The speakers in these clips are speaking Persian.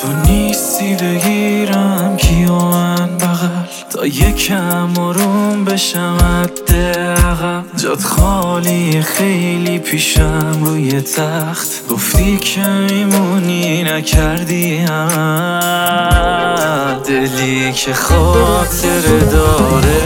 تو نیستی بگیرم کیو من بغل تا یکم آروم بشم حداقل. جات خالی خیلی پیشم روی تخت، گفتی که میمونی نکردی عمل. دلی که خاطر داره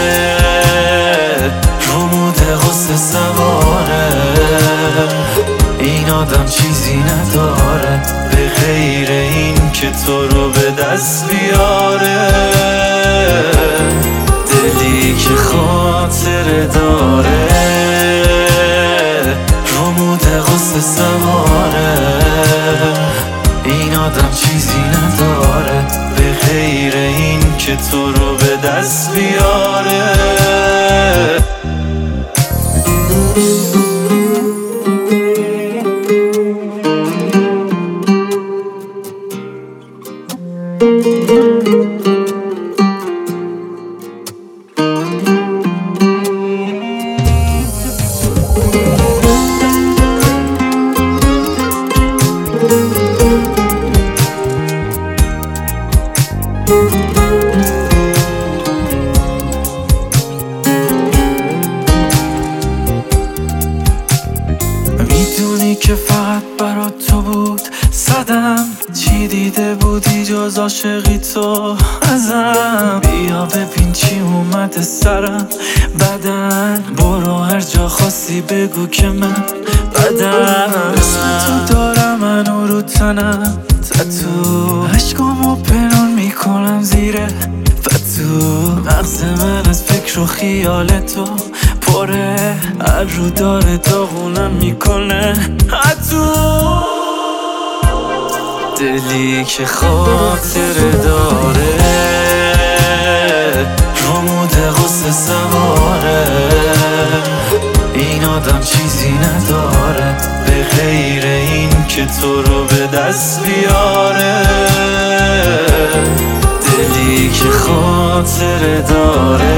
رمود غصه سواره، این آدم چیزی نداره به غیر این که تو رو به دست بیاره. دلی که خاطر داره رمود غصه سواره، این آدم چیزی نداره به غیر این که تو رو به دست بیاره. میدونی که فقط برات تو بود صدم، چی دیده بودی جز عاشقی تو ازم. بیا ببین چی اومده سرم بدن، برو هر جا خواستی بگو که من بدم. اسم تو دارم منو رو تنم تتو، عشقامو پنهان میکنم زیر پتو. مغز من از فکر و خیال تو پره، هر رو داره داغونم میکنه حتو. دلی که خاطر داره رمود غصه سواره، این آدم چیزی نداره به غیر این که تو رو به دست بیاره. دلی که خاطر داره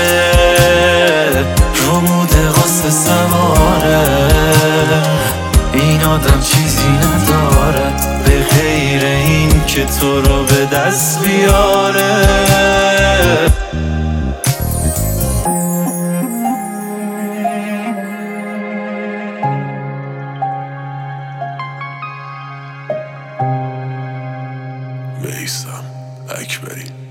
رمود غصه سواره، این آدم چیزی نداره به غیر این که تو رو به دست بیاره. میثم اکبری.